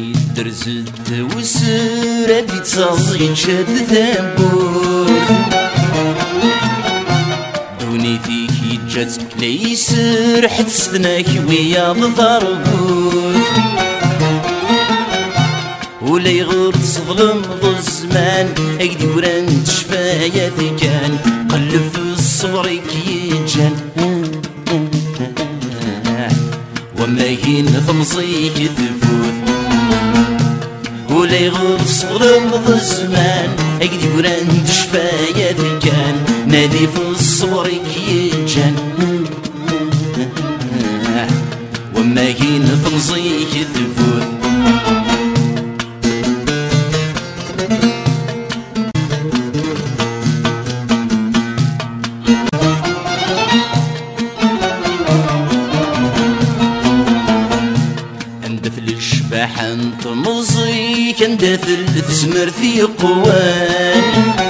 درزت وسرة دي تصغي تشد ثبور دوني فيك يتجات ليس رحت ستناك ويا بضربوت ولا يغور تصظلم ضو الزمان ايدي وران تشفايا كان قلب في الصبر كيجان وما هين ثمصيك تفوت ولا يغور تصظلم ضو الزمان ايدي وران تشفايا كان نادي في الصبر كيجان وما هين ثمصيك تفوت انت مزيك اندثل تسمر في قوان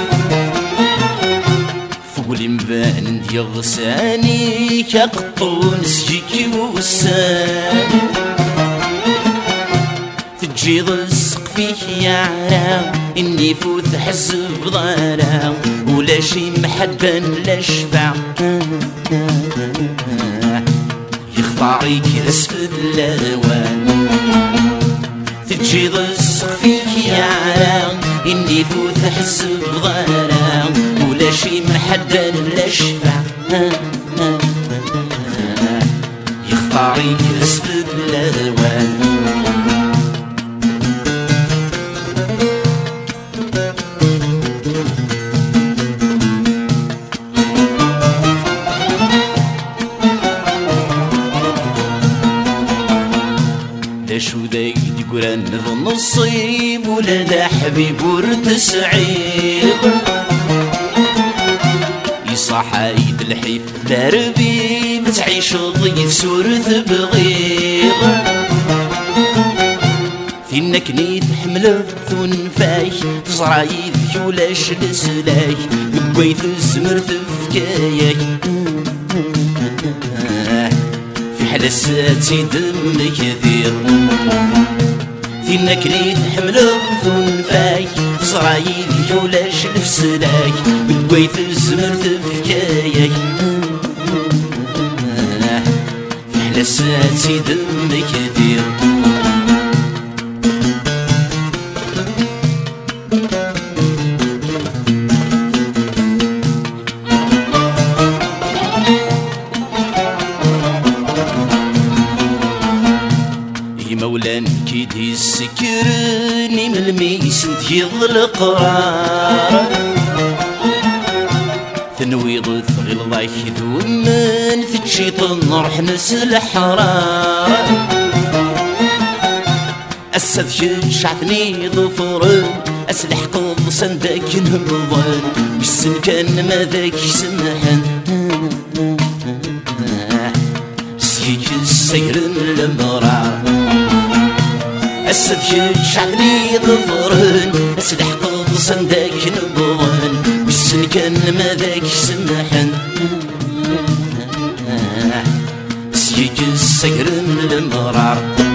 فقولي مبان يغساني كقطون سجيك وسان تجي ضلسق فيك يا عرام اني فوت حسب ضرام ولا شي محبا لا شفع يخفعيك اسفل الالوان تجي ضلسق فيك يا عرام اني فوت حسب ضرام ولا شي محدا لا شفع يخفعيك اسفل الالوان شو دايد يقولن ذو النصيب ولا دا حبيب ورد سعيد يصح عيد الحيف دربي بتعيش ضيف سورث بغيض فينك نيت حمل ثنفاي فصرايد ولاش لسلاي بقيت الزمر تفكايك حلساتي دم كثير فينك لي تحمل ثنفاي صرايد ولاش نفسلاك بقيت الزمر تفكايك في حلساتي دم كثير مولان كيدي السكرني من الميس نتيض القرار تنويض ثغيل ضايك دومن في الشيطان نروح نسل حرار أسد شعثني ظفرن أسلح قض صندك نهضن بالسن كان ماذاك سمحن سيك السير المرار أسد شعثني ظفرن أسلح قض صندك نهضن بالسن كان ماذاك سمحن سيك السير المرار